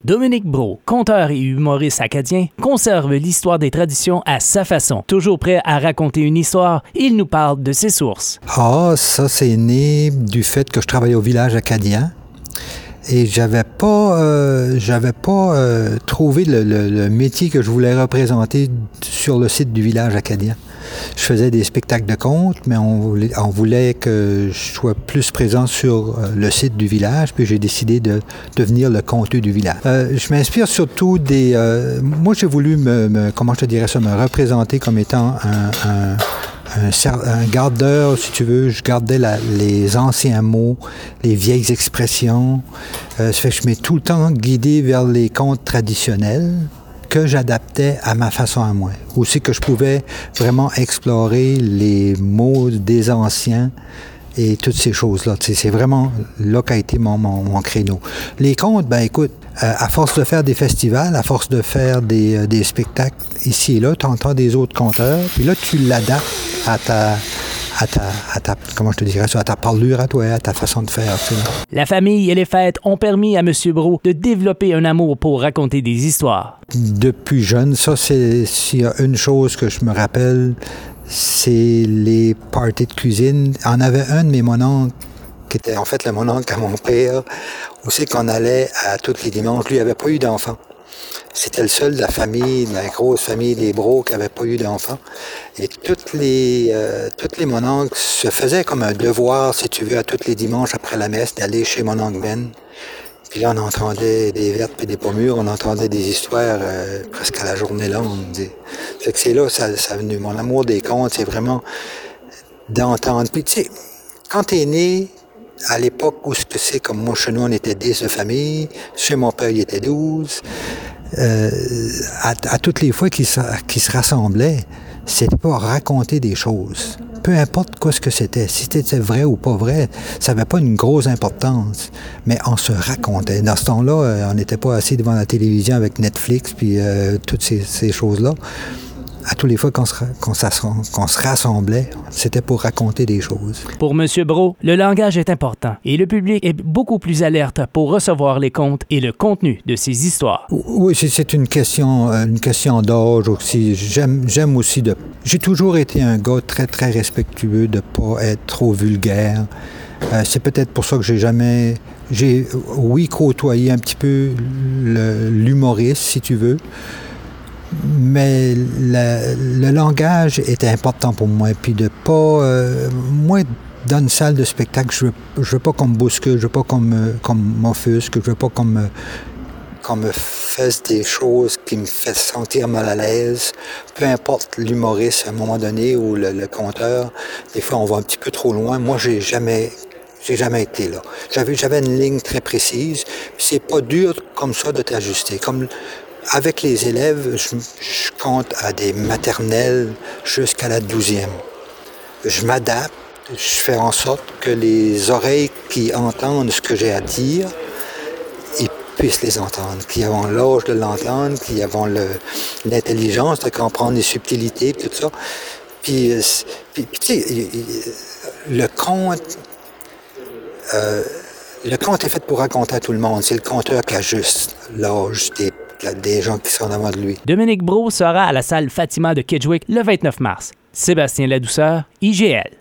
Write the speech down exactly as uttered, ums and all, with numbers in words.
Dominique Brault, conteur et humoriste acadien, conserve l'histoire des traditions à sa façon. Toujours prêt à raconter une histoire, il nous parle de ses sources. Ah, ça, c'est né du fait que je travaillais au village acadien. Et j'avais pas, euh, j'avais pas euh, trouvé le, le, le métier que je voulais représenter sur le site du village acadien. Je faisais des spectacles de contes, mais on voulait, on voulait que je sois plus présent sur euh, le site du village, puis j'ai décidé de devenir le conteur du village. Euh, je m'inspire surtout des... Euh, moi, j'ai voulu me, me, comment je te dirais ça, me représenter comme étant un... un Un, un gardeur, si tu veux, je gardais la, les anciens mots, les vieilles expressions. Euh, ça fait que je m'ai tout le temps guidé vers les contes traditionnels que j'adaptais à ma façon à moi. Aussi que je pouvais vraiment explorer les mots des anciens et toutes ces choses-là. Tu sais, c'est vraiment là qu'a été mon, mon, mon créneau. Les contes, ben écoute, euh, à force de faire des festivals, à force de faire des, euh, des spectacles ici et là, tu entends des autres conteurs, puis là, tu l'adaptes à ta, à ta, à ta, comment je te dirais ça, à ta parlure à toi, à ta façon de faire. Tu sais. La famille et les fêtes ont permis à M. Brault de développer un amour pour raconter des histoires. Depuis jeune, ça, c'est s'il y a une chose que je me rappelle, c'est les parties de cuisine. Il y en avait un de mes mononcles, qui était en fait le mononcle à mon père, aussi qu'on allait à tous les dimanches. Lui, il n'avait pas eu d'enfant. C'était le seul de la famille, de la grosse famille des Brault qui n'avait pas eu d'enfant. Et toutes les, euh, toutes les mononcles se faisaient comme un devoir, si tu veux, à tous les dimanches après la messe, d'aller chez mon oncle Ben. Puis là, on entendait des vertes et des pommures, on entendait des histoires euh, presque à la journée longue. Fait que c'est là, ça, ça a venu. Mon amour des contes, c'est vraiment d'entendre. Puis tu sais, quand t'es né, à l'époque où c'est comme moi, chez nous, on était dix de famille, chez mon père, il était douze. Euh, à, à toutes les fois qu'ils se, qu'ils se rassemblaient, c'était pas raconter des choses. Peu importe quoi ce que c'était, si c'était vrai ou pas vrai, ça n'avait pas une grosse importance. Mais on se racontait. Dans ce temps-là, on n'était pas assis devant la télévision avec Netflix puis euh, toutes ces, ces choses-là. À toutes les fois qu'on se, qu'on, qu'on se rassemblait, c'était pour raconter des choses. Pour M. Brault, le langage est important et le public est beaucoup plus alerte pour recevoir les contes et le contenu de ces histoires. Oui, c'est une question, une question d'âge aussi. J'aime, j'aime aussi de... J'ai toujours été un gars très, très respectueux de ne pas être trop vulgaire. Euh, c'est peut-être pour ça que j'ai jamais... J'ai, oui, côtoyé un petit peu le, l'humoriste, si tu veux. Mais le, le langage était important pour moi. Puis de pas... Euh, moi, dans une salle de spectacle, je veux, je veux pas qu'on me bouscule, je veux pas qu'on me, qu'on m'offusque, je veux pas qu'on me, qu'on me fasse des choses qui me fassent sentir mal à l'aise. Peu importe l'humoriste à un moment donné ou le, le conteur, des fois on va un petit peu trop loin. Moi, j'ai jamais... J'ai jamais été là. J'avais, j'avais une ligne très précise. C'est pas dur comme ça de t'ajuster. Comme avec les élèves, je, je compte à des maternelles jusqu'à la douzième. Je m'adapte, je fais en sorte que les oreilles qui entendent ce que j'ai à dire, ils puissent les entendre, qui ont l'âge de l'entendre, qui ont le, l'intelligence de comprendre les subtilités, tout ça. Puis, puis, puis tu sais, le conte... Euh, le conte est fait pour raconter à tout le monde. C'est le conteur qui ajuste l'âge des, des gens qui sont devant de lui. Dominique Brault sera à la salle Fatima de Kedgewick le vingt-neuf mars. Sébastien Ladouceur, I G L.